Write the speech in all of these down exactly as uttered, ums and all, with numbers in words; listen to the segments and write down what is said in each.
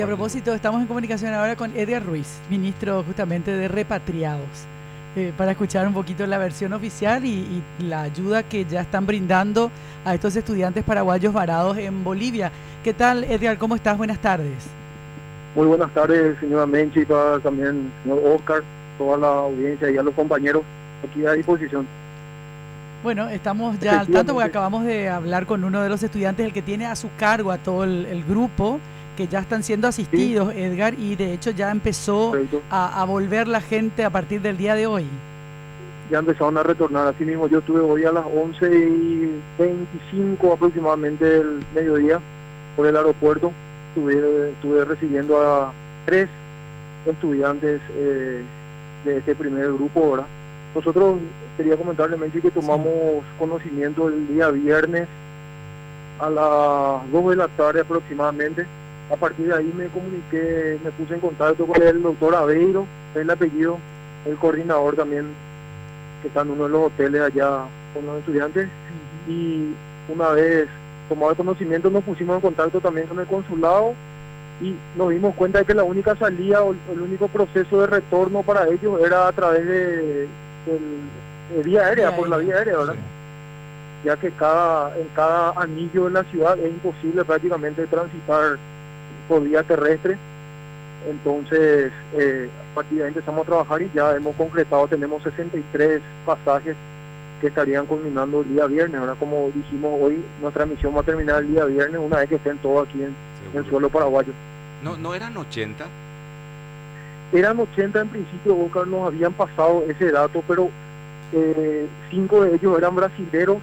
A propósito, estamos en comunicación ahora con Edgar Ruiz, ministro justamente de Repatriados, eh, para escuchar un poquito la versión oficial y, y la ayuda que ya están brindando a estos estudiantes paraguayos varados en Bolivia. ¿Qué tal, Edgar? ¿Cómo estás? Buenas tardes. Muy buenas tardes, señora Menchi, y toda, también señor Oscar, toda la audiencia y a los compañeros aquí a disposición. Bueno, estamos ya al tanto porque acabamos de hablar con uno de los estudiantes, el que tiene a su cargo a todo el, el grupo, que ya están siendo asistidos, sí. Edgar, y de hecho ya empezó a, a volver la gente a partir del día de hoy. Ya empezaron a retornar, así mismo yo estuve hoy a las once y veinticinco aproximadamente del mediodía por el aeropuerto, estuve, estuve recibiendo a tres estudiantes eh, de este primer grupo ahora. Nosotros, quería comentarle, Menchi, que tomamos sí. conocimiento el día viernes a las dos de la tarde aproximadamente. A partir de ahí me comuniqué, me puse en contacto con el doctor Aveiro, es el apellido, el coordinador también, que está en uno de los hoteles allá con los estudiantes. Uh-huh. Y una vez tomado el conocimiento nos pusimos en contacto también con el consulado y nos dimos cuenta de que la única salida o el único proceso de retorno para ellos era a través de, de, de vía aérea, vía por aérea. la vía aérea, ¿verdad? Sí. Ya que cada en cada anillo de la ciudad es imposible prácticamente transitar por vía terrestre. Entonces eh, a partir de ahí empezamos a trabajar y ya hemos concretado, tenemos sesenta y tres pasajes que estarían culminando el día viernes. Ahora, como dijimos hoy, nuestra misión va a terminar el día viernes una vez que estén todos aquí en, en el suelo paraguayo. ¿No, no eran ochenta? Eran ochenta en principio, Oscar, nos habían pasado ese dato, pero eh, cinco de ellos eran brasileros,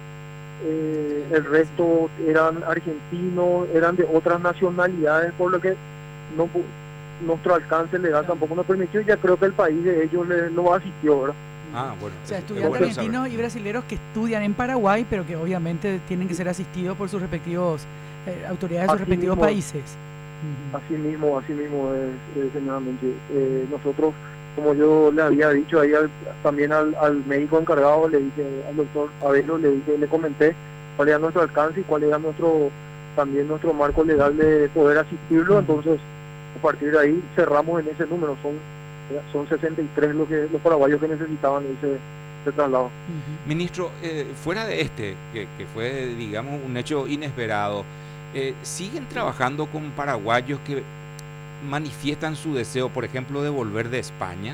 eh, el resto eran argentinos, eran de otras nacionalidades, por lo que no nuestro alcance legal tampoco nos permitió, y ya creo que el país de ellos le, lo asistió, ¿verdad? Ah, bueno. O sea, estudiantes bueno argentinos saber. y brasileños que estudian en Paraguay, pero que obviamente tienen que ser asistidos por sus respectivos eh, autoridades de sus así respectivos mismo, países. Así mismo, así mismo es, es señoramente. Eh, nosotros, como yo le había dicho ahí al, también al, al médico encargado, le dije al doctor Abelo, le dije, le comenté cuál era nuestro alcance y cuál era nuestro también nuestro marco legal de poder asistirlo. Uh-huh. Entonces, a partir de ahí cerramos en ese número. Son son sesenta y tres lo que, los paraguayos que necesitaban ese, ese traslado. Uh-huh. Ministro, eh, fuera de este, que, que fue, digamos, un hecho inesperado, eh, ¿siguen trabajando con paraguayos que manifiestan su deseo, por ejemplo, de volver de España?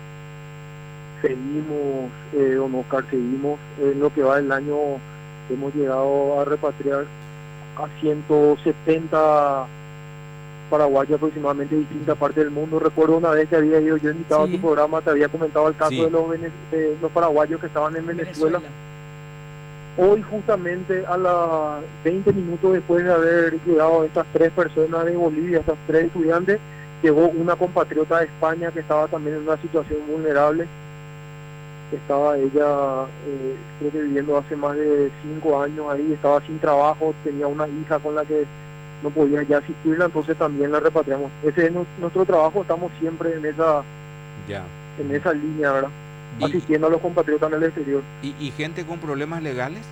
Seguimos, eh, don Oscar, seguimos. En lo que va del año hemos llegado a repatriar a ciento setenta paraguayos aproximadamente de distintas partes del mundo. Recuerdo una vez que había ido yo invitado sí. a tu programa, te había comentado el caso sí. de, los de los paraguayos que estaban en Venezuela. Venezuela. Hoy justamente a las veinte minutos después de haber llegado estas tres personas de Bolivia, estas tres estudiantes, llegó una compatriota de España que estaba también en una situación vulnerable. Estaba ella, eh, creo que viviendo hace más de cinco años ahí, estaba sin trabajo, tenía una hija con la que no podía ya asistirla, entonces también la repatriamos. Ese es nuestro trabajo, estamos siempre en esa ya. en esa línea, ¿verdad? Y, asistiendo a los compatriotas en el exterior. ¿Y, ¿Y gente con problemas legales?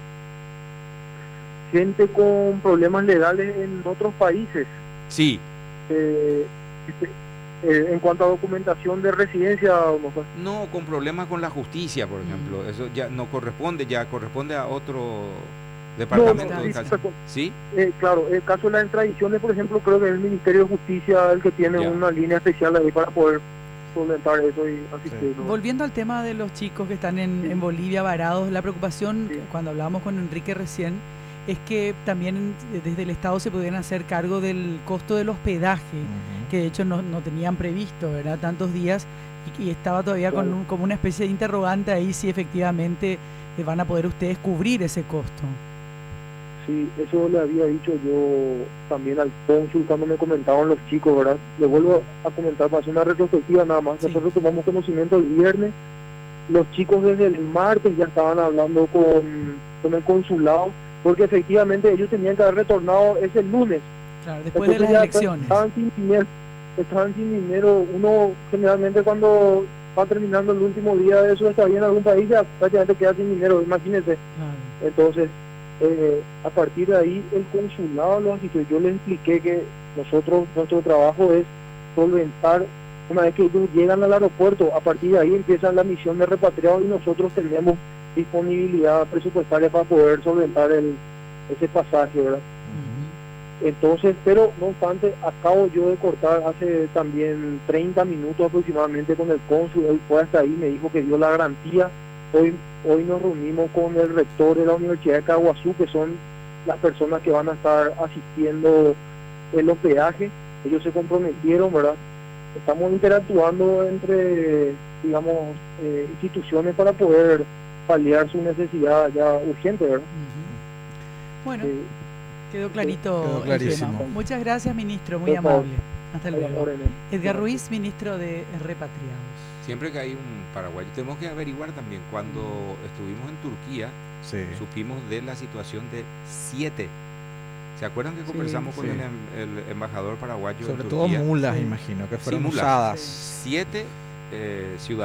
Gente con problemas legales en otros países. Sí. Eh, este, eh, en cuanto a documentación de residencia, no, con problemas con la justicia, por ejemplo. Mm. Eso ya no corresponde, ya corresponde a otro departamento. No, no, de sí, caso. ¿Sí? Eh, claro, el caso de las extradiciones, por ejemplo, creo que es el Ministerio de Justicia el que tiene ya. una línea especial ahí para poder solventar eso y asistir. Sí. Volviendo al tema de los chicos que están en, sí. en Bolivia varados, la preocupación, sí. cuando hablábamos con Enrique recién, es que también desde el Estado se pudieran hacer cargo del costo del hospedaje, uh-huh. que de hecho no, no tenían previsto, ¿verdad? Tantos días, y, y estaba todavía claro. con un, como una especie de interrogante ahí si efectivamente eh, van a poder ustedes cubrir ese costo. Sí, eso le había dicho yo también al cónsul cuando me comentaban los chicos, ¿verdad? Le vuelvo a comentar para hacer una retrospectiva nada más. Sí. Nosotros tomamos conocimiento el viernes, los chicos desde el martes ya estaban hablando con, con el consulado, porque efectivamente ellos tenían que haber retornado ese lunes. Claro, después Entonces de las elecciones. Estaban sin dinero, estaban sin dinero. Uno generalmente cuando va terminando el último día de su estadía en algún país ya prácticamente queda sin dinero, imagínense. Claro. Entonces, eh, a partir de ahí el consulado lo asistió. Yo le expliqué que Nosotros, nuestro trabajo es solventar, una vez que ellos llegan al aeropuerto, a partir de ahí empieza la misión de repatriado y nosotros tenemos disponibilidad presupuestaria para poder solventar el, ese pasaje, ¿verdad? Entonces, pero no obstante, acabo yo de cortar hace también treinta minutos aproximadamente con el cónsul. Él fue hasta ahí, me dijo que dio la garantía. Hoy hoy nos reunimos con el rector de la Universidad de Caguazú, que son las personas que van a estar asistiendo el hospedaje. Ellos se comprometieron, ¿verdad? Estamos interactuando entre, digamos, eh, instituciones para poder paliar su necesidad ya urgente, ¿verdad? Uh-huh. Bueno. Eh, Quedó clarito Quedó clarísimo. El tema. Muchas gracias, ministro, muy amable. Hasta luego. Edgar Ruiz, ministro de Repatriados. Siempre que hay un paraguayo, tenemos que averiguar también. Cuando estuvimos en Turquía, sí. supimos de la situación de siete. ¿Se acuerdan que conversamos sí, con sí. El, el embajador paraguayo? Sobre en todo Turquía? mulas, sí. imagino, que fueron sí, mulas. usadas. Sí. Siete eh, ciudadanos.